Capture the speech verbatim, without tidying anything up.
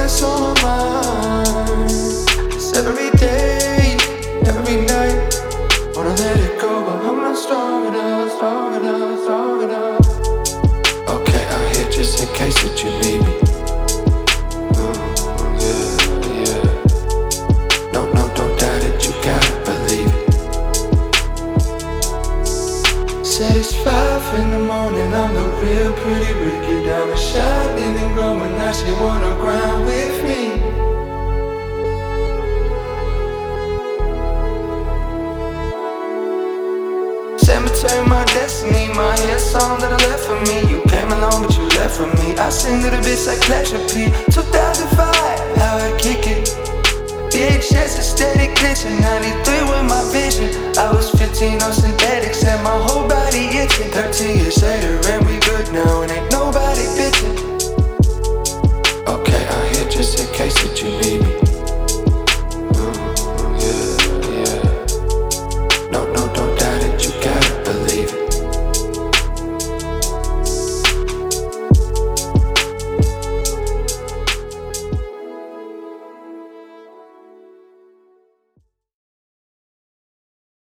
that's on my mind. It's every day, every night. Wanna let it go, but I'm not strong enough, strong enough, strong enough. Okay, I'm here just in case that you need me. Oh, yeah, yeah. No, no, don't doubt it, you gotta believe it. Said it's five in the morning, I'm the real pretty Ricky. Diamond shining and glowing, now she wanna grind with me. Cemetery, my destiny, my hit song that I left for me. You came along, but you left for me. I sing to the bitch like Pleasure P. two thousand five, how I kick it. V H S is steady glitching. ninety-three with my vision. I was fifteen on synthetics and my whole body itching. thirteen years later,